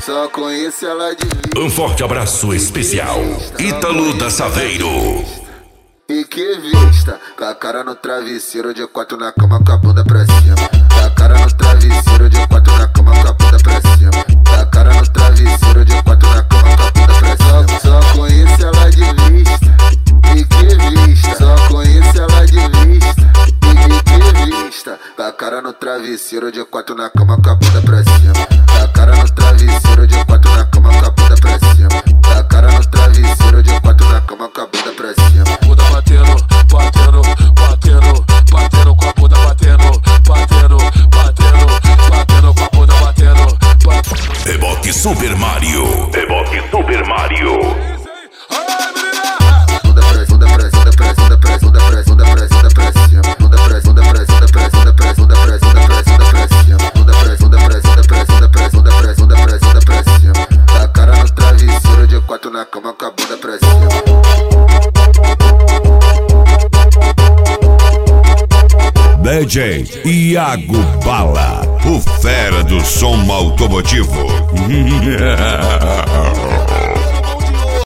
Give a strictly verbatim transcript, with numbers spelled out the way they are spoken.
Só conheço ela de vista. Um forte abraço especial, Ítalo da Saveiro. E que vista, com a cara no travesseiro, de quatro na cama, com a bunda pra cima. Com a cara no travesseiro, de quatro na cama, com a bunda pra cima. Com a cara no travesseiro, de quatro na cama, com a bunda pra cima. Só conheço ela de vista. E que vista, só conheço ela de vista. E que vista, com a cara no travesseiro, de quatro na cama, com a bunda pra cima. Com a cara no travesseiro, de quatro na cama, com a bunda pra cima. Com a cara no travesseiro, de quatro na cama, com a bunda pra cima. Bunda batendo, batendo, batendo, batendo com a bunda batendo, batendo, batendo, batendo com a bunda batendo, batendo. Reboque Super Mario. Reboque Super Mario. Bunda pra bunda pra bunda pra bunda pra bunda pra bunda pra bunda pra cima. Bunda pra bunda pra bunda pra bunda pra bunda pra bunda pra bunda pra cima. Bunda pra bunda pra bunda pra bunda pra bunda pra bunda pra bunda pra cima. Com a cara no travesseiro, de quatro na cama, com a bunda pra cima. D J Iago Bala, o fera do som automotivo.